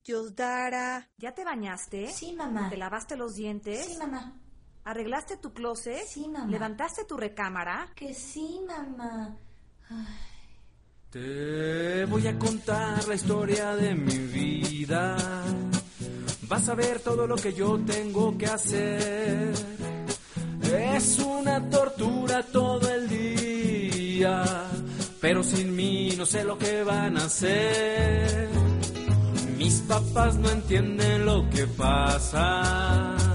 Diosdara. ¿Ya te bañaste? Sí, mamá. ¿Te lavaste los dientes? Sí, mamá. ¿Arreglaste tu closet? Sí, mamá. ¿Levantaste tu recámara? Que sí, mamá. Ay. Te voy a contar la historia de mi vida. Vas a ver todo lo que yo tengo que hacer. Es una tortura todo el día, pero sin mí no sé lo que van a hacer. Mis papás no entienden lo que pasa.